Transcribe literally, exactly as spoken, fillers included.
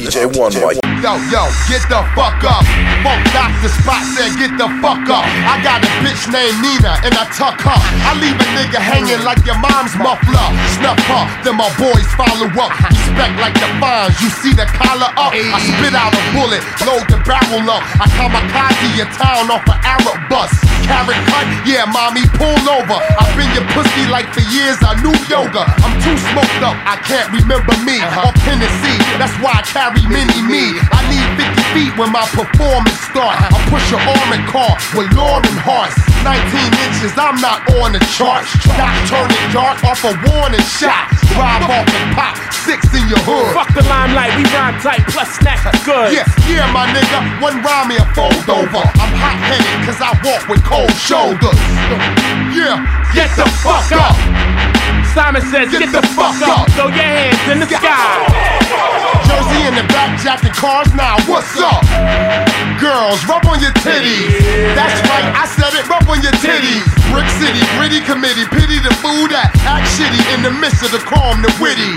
D J one Mike. Yo, yo, get the fuck up. Funk Doctor Spot said get the fuck up. I got a bitch named Nina and I tuck her. I leave a nigga hanging like your mom's muffler. Snuff her, then my boys follow up. Respect like the fines, you see the collar up. I spit out a bullet, load the barrel up. I kamikaze your town off an Arab bus. Carrot cut, yeah, mommy, pull over. I've been your pussy like for years, I knew yoga. I'm too smoked up, I can't remember me. Or Tennessee, that's why I carry mini me. I need fifty feet when my performance start. I push an armored car with Lauren Hearts. nineteen inches, I'm not on the charts. Doc turning dark off a warning shot. Drive off and pop, six in your hood. Fuck the limelight, we rhyme tight, plus snack good. Yeah, yeah, my nigga, one rhyme me a fold over. I'm hot-headed cause I walk with cold shoulders. Yeah, Get the fuck up. Simon says, get, Get the, the fuck fuck up. up. Throw your hands in the sky. Jersey in the back, jacket cars now, what's up? Girls, rub on your titties. That's right, I said it, rub on your titties. Brick City, gritty committee, pity the fool that act shitty in the midst of the calm, the witty.